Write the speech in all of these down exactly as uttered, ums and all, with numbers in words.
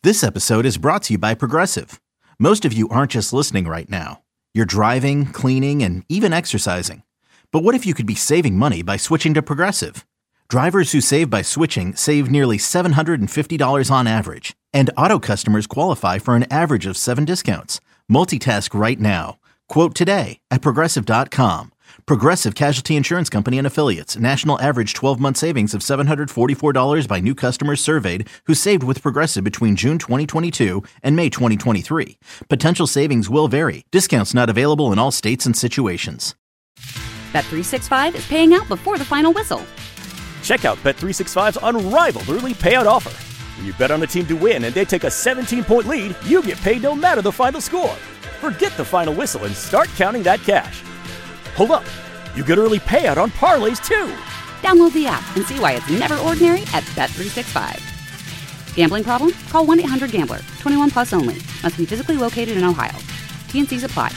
This episode is brought to you by Progressive. Most of you aren't just listening right now. You're driving, cleaning, and even exercising. But what if you could be saving money by switching to Progressive? Drivers who save by switching save nearly seven hundred fifty dollars on average. And auto customers qualify for an average of seven discounts. Multitask right now. Quote today at Progressive dot com. Progressive Casualty Insurance Company and Affiliates. National average twelve-month savings of seven hundred forty-four dollars by new customers surveyed who saved with Progressive between June twenty twenty-two and May twenty twenty-three. Potential savings will vary. Discounts not available in all states and situations. Bet three sixty-five is paying out before the final whistle. Check out Bet three sixty-five's unrivaled early payout offer. When you bet on a team to win and they take a seventeen-point lead, you get paid no matter the final score. Forget the final whistle and start counting that cash. Hold up, you get early payout on parlays too. Download the app and see why it's never ordinary at Bet three sixty-five. Gambling problem? Call one eight hundred gambler. twenty-one plus only. Must be physically located in Ohio. T N Cs apply.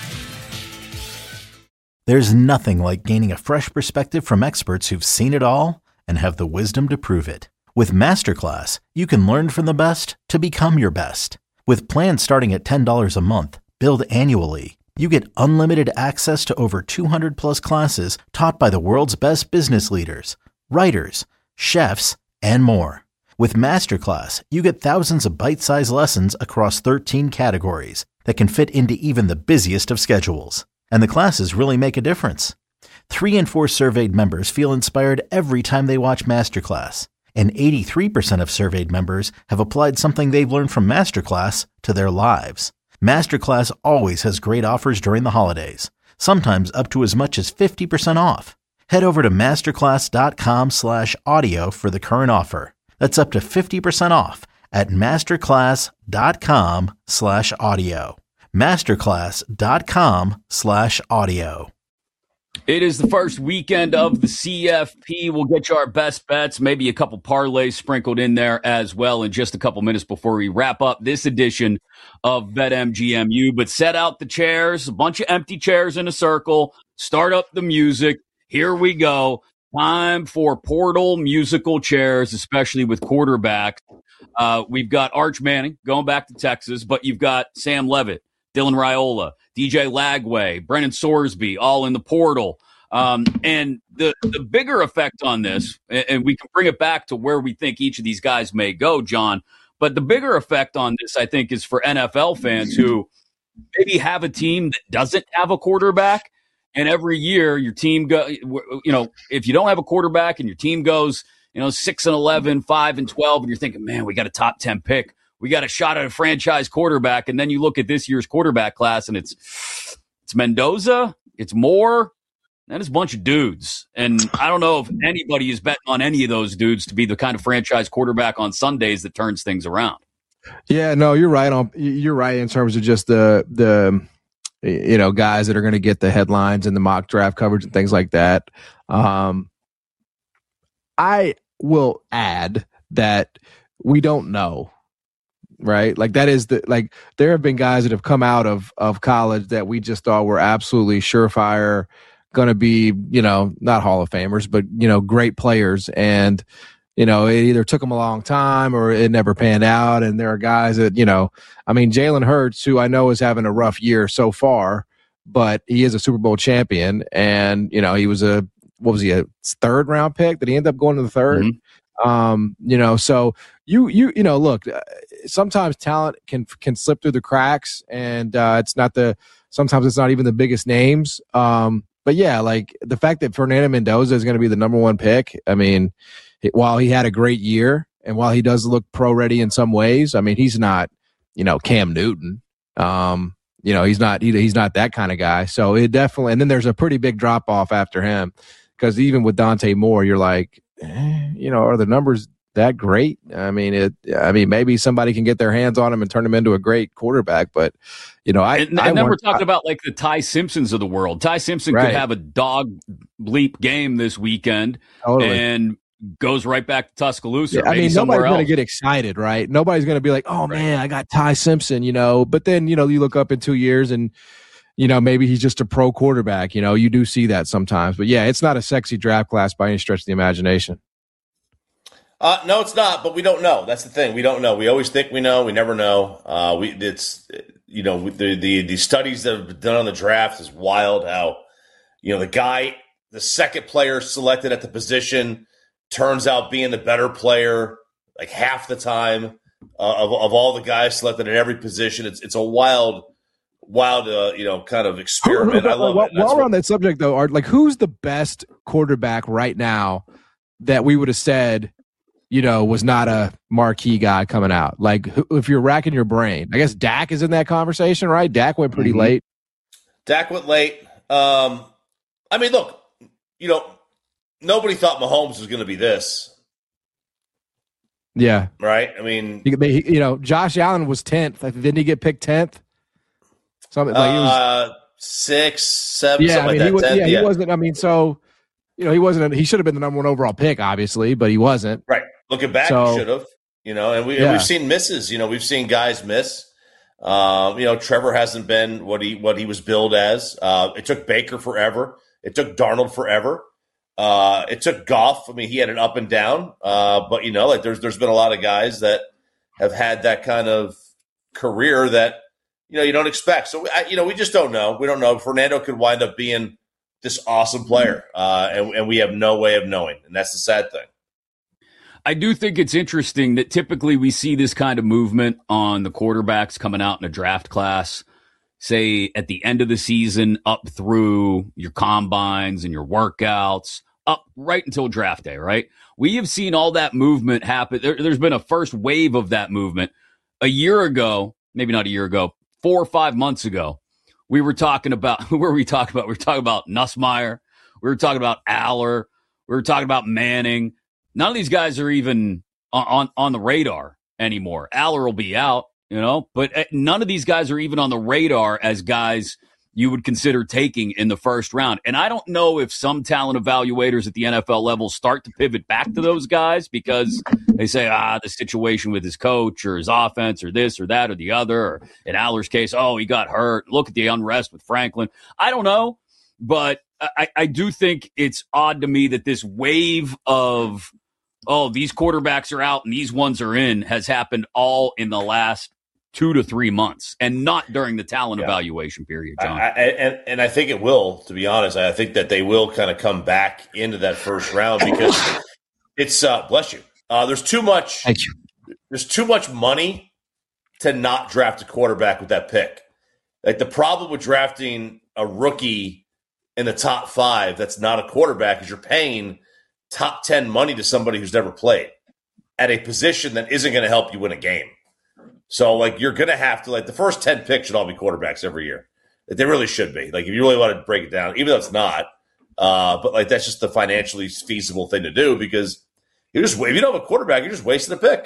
There's nothing like gaining a fresh perspective from experts who've seen it all and have the wisdom to prove it. With Masterclass, you can learn from the best to become your best. With plans starting at ten dollars a month, billed annually, you get unlimited access to over two hundred plus classes taught by the world's best business leaders, writers, chefs, and more. With Masterclass, you get thousands of bite-sized lessons across thirteen categories that can fit into even the busiest of schedules. And the classes really make a difference. Three in four surveyed members feel inspired every time they watch Masterclass. And eighty-three percent of surveyed members have applied something they've learned from Masterclass to their lives. Masterclass always has great offers during the holidays, sometimes up to as much as fifty percent off. Head over to masterclass.com slash audio for the current offer. That's up to fifty percent off at masterclass.com slash audio. Masterclass.com slash audio. It is the first weekend of the C F P. We'll get you our best bets, maybe a couple parlays sprinkled in there as well in just a couple minutes before we wrap up this edition of BetMGMU. But set out the chairs, a bunch of empty chairs in a circle, start up the music. Here we go. Time for Portal musical chairs, especially with quarterbacks. Uh, we've got Arch Manning going back to Texas, but you've got Sam Levitt, Dylan Raiola, D J Lagway, Brennan Sorsby, all in the portal. Um, and the, the bigger effect on this, and, and we can bring it back to where we think each of these guys may go, John, but the bigger effect on this, I think, is for N F L fans who maybe have a team that doesn't have a quarterback. And every year your team go, you know, if you don't have a quarterback and your team goes, you know, six and eleven, five and twelve, and you're thinking, man, we got a top ten pick. We got a shot at a franchise quarterback, and then you look at this year's quarterback class, and it's it's Mendoza, it's Moore, and it's a bunch of dudes. And I don't know if anybody is betting on any of those dudes to be the kind of franchise quarterback on Sundays that turns things around. Yeah, no, you're right on. You're right in terms of just the the you know guys that are going to get the headlines and the mock draft coverage and things like that. Um, I will add that we don't know. Right. Like that is the like there have been guys that have come out of, of college that we just thought were absolutely surefire, going to be, you know, not Hall of Famers, but, you know, great players. And, you know, it either took them a long time or it never panned out. And there are guys that, you know, I mean, Jalen Hurts, who I know is having a rough year so far, but he is a Super Bowl champion. And, you know, he was a what was he, a third round pick? Did he end up going to the third? Mm-hmm. Um, you know, so you, you, you know, look, sometimes talent can, can slip through the cracks and, uh, it's not the, sometimes it's not even the biggest names. Um, but yeah, like the fact that Fernando Mendoza is going to be the number one pick. I mean, it, while he had a great year and while he does look pro ready in some ways, I mean, he's not, you know, Cam Newton. Um, you know, he's not, he, he's not that kind of guy. So it definitely, and then there's a pretty big drop off after him because even with Dante Moore, you're like, you know, are the numbers that great? I mean, it. I mean, maybe somebody can get their hands on him and turn him into a great quarterback. But you know, I and, I and then want, we're talking I, about like the Ty Simpsons of the world. Ty Simpson right. could have a dog bleep game this weekend totally. and goes right back to Tuscaloosa. Yeah, I mean, nobody's going to get excited, right? Nobody's going to be like, "Oh right. man, I got Ty Simpson," you know. But then you know, you look up in two years and. You know, maybe he's just a pro quarterback. You know, you do see that sometimes. But, yeah, it's not a sexy draft class by any stretch of the imagination. Uh, no, it's not, but we don't know. That's the thing. We don't know. We always think we know. We never know. Uh, we it's you know the the the studies that have been done on the draft is wild. How you know the guy, the second player selected at the position, turns out being the better player like half the time uh, of of all the guys selected at every position. It's it's a wild, wild uh, you know kind of experiment. I love while, it. That's while we're what, on that subject, though, Art, like who's the best quarterback right now that we would have said, you know, was not a marquee guy coming out? Like, if you're racking your brain, I guess Dak is in that conversation, right? Dak went pretty mm-hmm. late. Dak went late. Um, I mean, look, you know, nobody thought Mahomes was going to be this. Yeah. Right? I mean, he, you know, Josh Allen was tenth. Didn't he get picked tenth? Something like he was uh, six, seven, yeah, something I mean, like he that. was, ten, yeah, yeah, he wasn't. I mean, so, you know, he wasn't, he should have been the number one overall pick, obviously, but he wasn't. Right. Looking back, So- he should have. You know, and, we, Yeah. and we've seen misses. You know, we've seen guys miss. Um, you know, Trevor hasn't been what he what he was billed as. Uh, it took Baker forever. It took Darnold forever. Uh, it took Goff. I mean, he had an up and down. Uh, but you know, like there's there's been a lot of guys that have had that kind of career that you know you don't expect. So I, you know, we just don't know. We don't know. Fernando could wind up being this awesome player, uh, and, and we have no way of knowing, and that's the sad thing. I do think it's interesting that typically we see this kind of movement on the quarterbacks coming out in a draft class, say at the end of the season, up through your combines and your workouts, up right until draft day, right? We have seen all that movement happen. There, there's been a first wave of that movement. A year ago, maybe not a year ago, four or five months ago, we were talking about, who were we talking about? We were talking about Nussmeier. We were talking about Aller. We were talking about Manning. None of these guys are even on, on, on the radar anymore. Aller will be out, you know, but none of these guys are even on the radar as guys you would consider taking in the first round. And I don't know if some talent evaluators at the N F L level start to pivot back to those guys because they say, ah, the situation with his coach or his offense or this or that or the other, or in Aller's case, oh, he got hurt. Look at the unrest with Franklin. I don't know, but I, I do think it's odd to me that this wave of oh, these quarterbacks are out and these ones are in has happened all in the last two to three months and not during the talent yeah. evaluation period, John. I, I, and, and I think it will, to be honest. I think that they will kind of come back into that first round because it's, uh, bless you, uh, there's too much, Thank you. There's too much money to not draft a quarterback with that pick. Like the problem with drafting a rookie in the top five that's not a quarterback is you're paying top ten money to somebody who's never played at a position that isn't going to help you win a game. So, like, you're going to have to, like, the first ten picks should all be quarterbacks every year. Like, they really should be. Like, if you really want to break it down, even though it's not, uh, but, like, that's just the financially feasible thing to do because you just if you don't have a quarterback, you're just wasting a pick.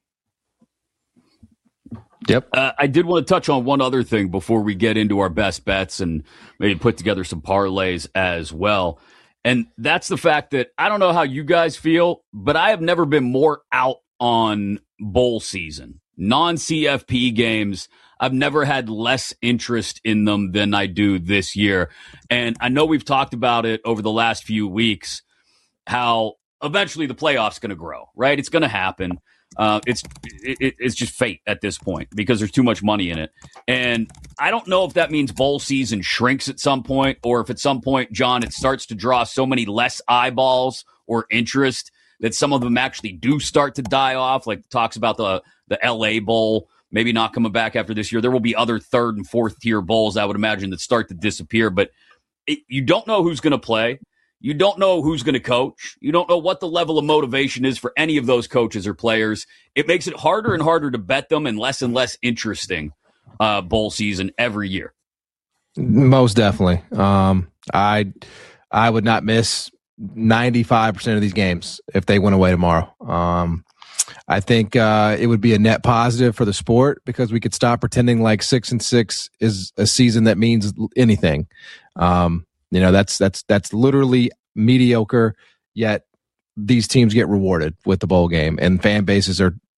Yep. Uh, I did want to touch on one other thing before we get into our best bets and maybe put together some parlays as well. And that's the fact that I don't know how you guys feel, but I have never been more out on bowl season. Non-C F P games, I've never had less interest in them than I do this year. And I know we've talked about it over the last few weeks, how eventually the playoff's going to grow, right? It's going to happen. Uh, it's it, it's just fate at this point because there's too much money in it. And I don't know if that means bowl season shrinks at some point or if at some point, John, it starts to draw so many less eyeballs or interest that some of them actually do start to die off, like talks about the, the L A Bowl, maybe not coming back after this year. There will be other third and fourth tier bowls, I would imagine, that start to disappear. But it, you don't know who's going to play. You don't know who's going to coach. You don't know what the level of motivation is for any of those coaches or players. It makes it harder and harder to bet them and less and less interesting uh, bowl season every year. Most definitely. Um, I I would not miss ninety-five percent of these games if they went away tomorrow. Um, I think uh, it would be a net positive for the sport because we could stop pretending like six and six is a season that means anything. Um, You know, that's that's that's literally mediocre, yet these teams get rewarded with the bowl game, and fan bases are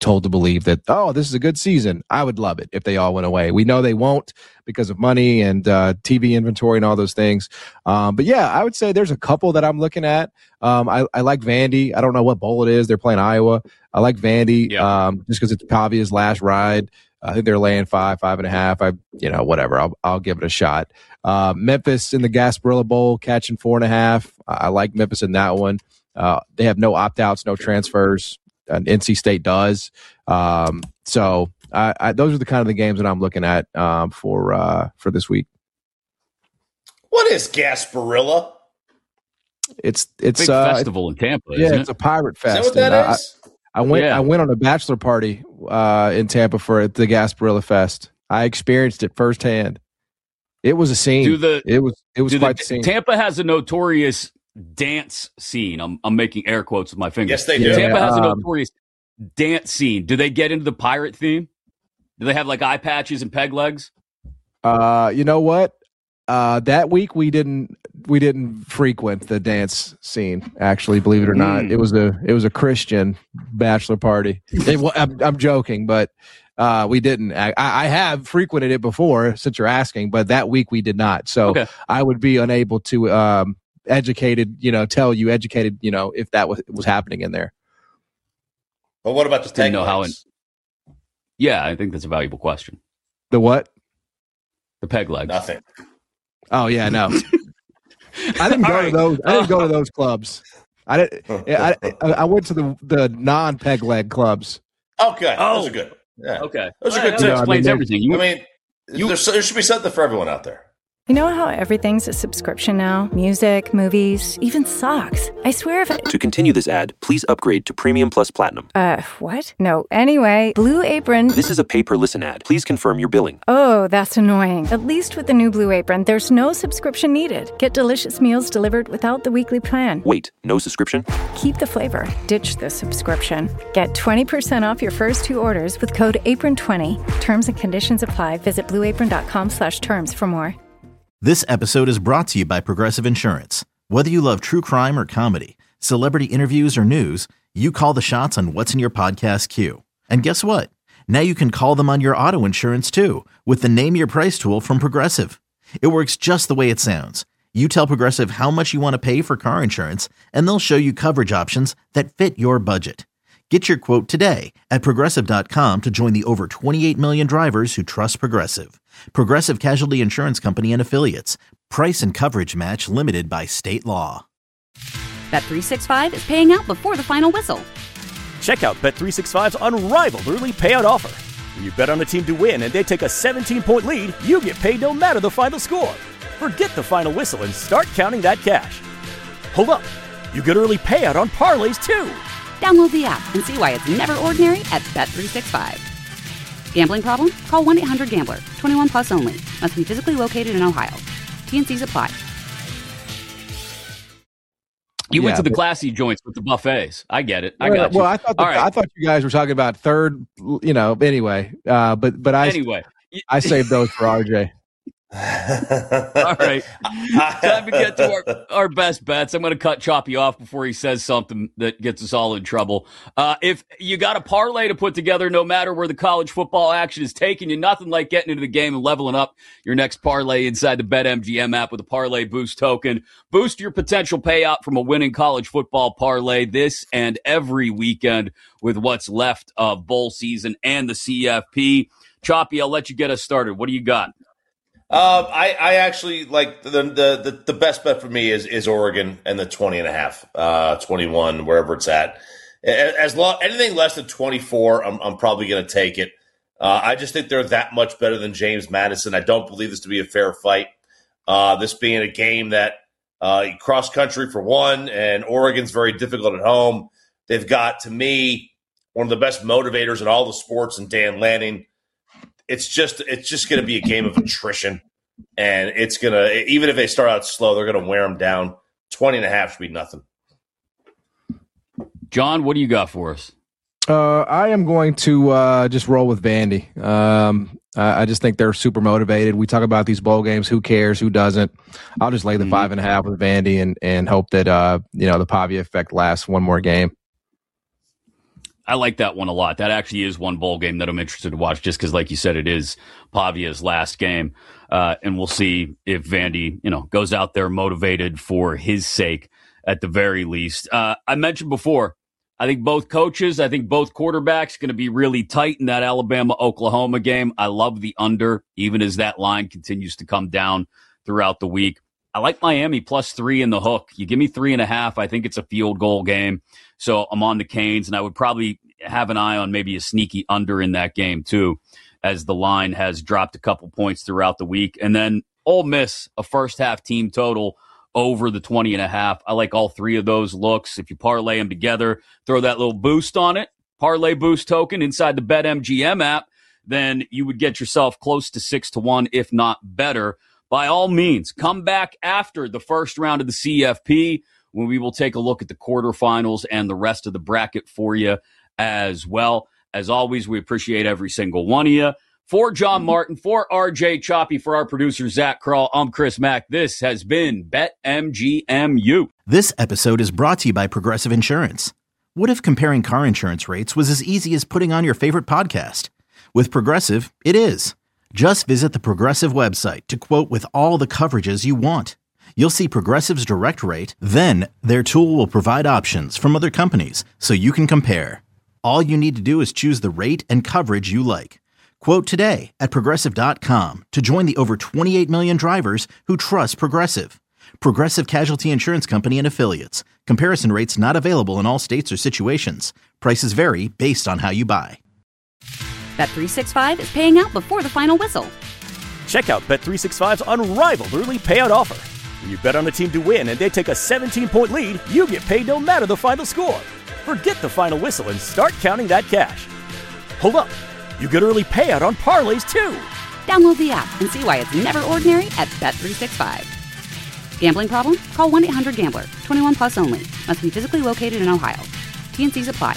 told to believe that, oh, this is a good season. I would love it if they all went away. We know they won't because of money and uh, T V inventory and all those things. Um, but yeah, I would say there's a couple that I'm looking at. Um, I, I like Vandy. I don't know what bowl it is. They're playing Iowa. I like Vandy yeah. um, just because it's Pavia's last ride. I think they're laying five, five and a half. I, you know, whatever. I'll I'll give it a shot. Uh, Memphis in the Gasparilla Bowl catching four and a half. I, I like Memphis in that one. Uh, they have no opt outs, no transfers. And N C State does. Um, so I, I, those are the kind of the games that I'm looking at um, for uh, for this week. What is Gasparilla? It's it's big uh, festival in Tampa. Yeah, isn't it's it? a pirate fest. Is that what that I, is? I, I went yeah. I went on a bachelor party uh, in Tampa for the Gasparilla Fest. I experienced it firsthand. It was a scene. Do the, it was it was quite the, the scene. Tampa has a notorious dance scene. I'm I'm making air quotes with my fingers. Yes, they do. Tampa yeah, has a um, notorious dance scene. Do they get into the pirate theme? Do they have like eye patches and peg legs? Uh, you know what? Uh, that week we didn't we didn't frequent the dance scene. Actually, believe it or not, Mm. it was a it was a Christian bachelor party. It, well, I'm, I'm joking, but uh, we didn't. I, I have frequented it before, since you're asking, but that week we did not. So Okay. I would be unable to um, educated, you know, tell you educated, you know, if that was was happening in there. But what about the Didn't tag know how. In, legs? yeah, I think that's a valuable question. The what? The peg legs. Nothing. Oh yeah, no. I didn't go All to right. those. I didn't go to those clubs. I didn't. I, I, I went to the the non peg leg clubs. Okay, Oh. those are good. Yeah, Okay, those are All good right, too. that explains I mean, everything. You, I mean, You- there's, there should be something for everyone out there. You know how everything's a subscription now? Music, movies, even socks. I swear if I... To continue this ad, please upgrade to Premium Plus Platinum. Uh, what? No. Anyway, Blue Apron... This is a pay-per-listen ad. Please confirm your billing. Oh, that's annoying. At least with the new Blue Apron, there's no subscription needed. Get delicious meals delivered without the weekly plan. Wait, no subscription? Keep the flavor. Ditch the subscription. Get twenty percent off your first two orders with code apron twenty. Terms and conditions apply. Visit blueapron.com slash terms for more. This episode is brought to you by Progressive Insurance. Whether you love true crime or comedy, celebrity interviews or news, you call the shots on what's in your podcast queue. And guess what? Now you can call them on your auto insurance too with the Name Your Price tool from Progressive. It works just the way it sounds. You tell Progressive how much you want to pay for car insurance, and they'll show you coverage options that fit your budget. Get your quote today at Progressive dot com to join the over twenty-eight million drivers who trust Progressive. Progressive Casualty Insurance Company and Affiliates. Price and coverage match limited by state law. Bet three sixty-five is paying out before the final whistle. Check out Bet three sixty-five's unrivaled early payout offer. When you bet on a team to win and they take a seventeen-point lead, you get paid no matter the final score. Forget the final whistle and start counting that cash. Hold up. You get early payout on parlays too. Download the app and see why it's never ordinary at Bet three sixty-five. Gambling problem? Call one eight hundred gambler. twenty-one plus only. Must be physically located in Ohio. T N Cs apply. you went Yeah, to the but- classy joints with the buffets. I get it. I well, got you. well, I thought the, All right. I thought you guys were talking about third. You know, anyway. Uh, but but I Anyway. I saved those for R J. All right. Time to get to our, our best bets. I'm going to cut Choppy off before he says something that gets us all in trouble. Uh, if you got a parlay to put together, no matter where the college football action is taking you, nothing like getting into the game and leveling up your next parlay inside the BetMGM app with a Parlay Boost token. Boost your potential payout from a winning college football parlay this and every weekend with what's left of bowl season and the C F P. Choppy, I'll let you get us started. What do you got? Um, I, I actually like the, the the the best bet for me is is Oregon and the twenty and a half, uh, twenty-one, wherever it's at. As long anything less than twenty-four, I'm I'm probably going to take it. Uh, I just think they're that much better than James Madison. I don't believe this to be a fair fight. Uh, this being a game that uh, cross country for one, and Oregon's very difficult at home. They've got, to me, one of the best motivators in all the sports in Dan Lanning. It's just it's just going to be a game of attrition, and it's going to, even if they start out slow, they're going to wear them down. twenty and a half should be nothing. John, what do you got for us? Uh, I am going to uh, just roll with Vandy. Um, I, I just think they're super motivated. We talk about these bowl games. Who cares? Who doesn't? I'll just lay the mm-hmm. five and a half with Vandy and and hope that uh, you know the Pavia effect lasts one more game. I like that one a lot. That actually is one bowl game that I'm interested to watch just because, like you said, it is Pavia's last game. Uh, and we'll see if Vandy, you know, goes out there motivated for his sake at the very least. Uh, I mentioned before, I think both coaches, I think both quarterbacks going to be really tight in that Alabama-Oklahoma game. I love the under, even as that line continues to come down throughout the week. I like Miami plus three in the hook. You give me three and a half, I think it's a field goal game. So I'm on the Canes, and I would probably have an eye on maybe a sneaky under in that game too, as the line has dropped a couple points throughout the week. And then Ole Miss, a first-half team total over the twenty and a half. I like all three of those looks. If you parlay them together, throw that little boost on it, parlay boost token inside the BetMGM app, then you would get yourself close to six to one, if not better. By all means, come back after the first round of the C F P when we will take a look at the quarterfinals and the rest of the bracket for you as well. As always, we appreciate every single one of you. For John Martin, for R J Choppy, for our producer, Zach Kroll, I'm Chris Mack. This has been BetMGMU. This episode is brought to you by Progressive Insurance. What if comparing car insurance rates was as easy as putting on your favorite podcast? With Progressive, it is. Just visit the Progressive website to quote with all the coverages you want. You'll see Progressive's direct rate, then their tool will provide options from other companies so you can compare. All you need to do is choose the rate and coverage you like. Quote today at Progressive dot com to join the over twenty-eight million drivers who trust Progressive. Progressive Casualty Insurance Company and Affiliates. Comparison rates not available in all states or situations. Prices vary based on how you buy. Bet three sixty-five is paying out before the final whistle. Check out Bet three sixty-five's unrivaled early payout offer. When you bet on a team to win and they take a seventeen-point lead, you get paid no matter the final score. Forget the final whistle and start counting that cash. Hold up. You get early payout on parlays, too. Download the app and see why it's never ordinary at Bet three sixty-five. Gambling problem? Call one eight hundred gambler. twenty-one plus only. Must be physically located in Ohio. T N Cs apply.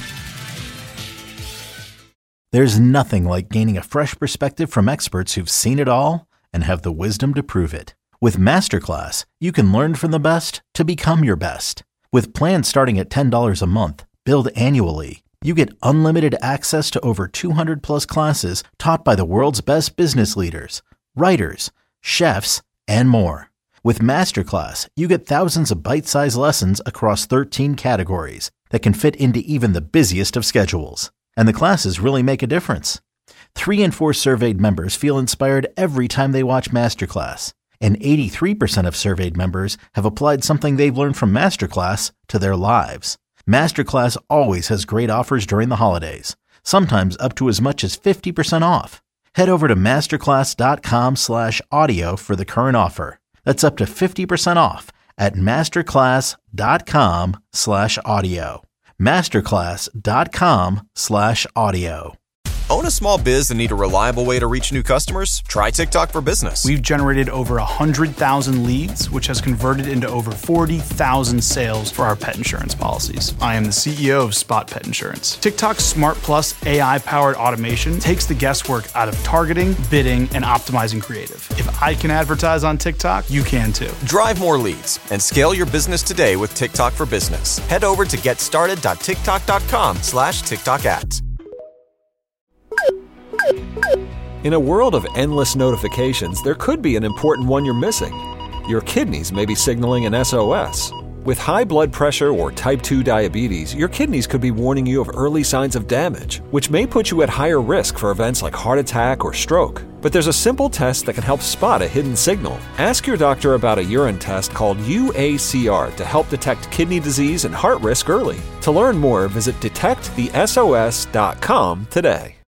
There's nothing like gaining a fresh perspective from experts who've seen it all and have the wisdom to prove it. With Masterclass, you can learn from the best to become your best. With plans starting at ten dollars a month, billed annually, you get unlimited access to over two hundred plus classes taught by the world's best business leaders, writers, chefs, and more. With Masterclass, you get thousands of bite-sized lessons across thirteen categories that can fit into even the busiest of schedules. And the classes really make a difference. Three in four surveyed members feel inspired every time they watch Masterclass. And eighty-three percent of surveyed members have applied something they've learned from Masterclass to their lives. Masterclass always has great offers during the holidays, sometimes up to as much as fifty percent off. Head over to masterclass.com slash audio for the current offer. That's up to fifty percent off at masterclass.com slash audio. Masterclass.com slash audio. Own a small biz and need a reliable way to reach new customers? Try TikTok for Business. We've generated over one hundred thousand leads, which has converted into over forty thousand sales for our pet insurance policies. I am the C E O of Spot Pet Insurance. TikTok's Smart Plus A I-powered automation takes the guesswork out of targeting, bidding, and optimizing creative. If I can advertise on TikTok, you can too. Drive more leads and scale your business today with TikTok for Business. Head over to getstarted.tiktok.com slash TikTok ads. In a world of endless notifications, there could be an important one you're missing. Your kidneys may be signaling an S O S. With high blood pressure or type two diabetes, your kidneys could be warning you of early signs of damage, which may put you at higher risk for events like heart attack or stroke. But there's a simple test that can help spot a hidden signal. Ask your doctor about a urine test called U A C R to help detect kidney disease and heart risk early. To learn more, visit detect the S O S dot com today.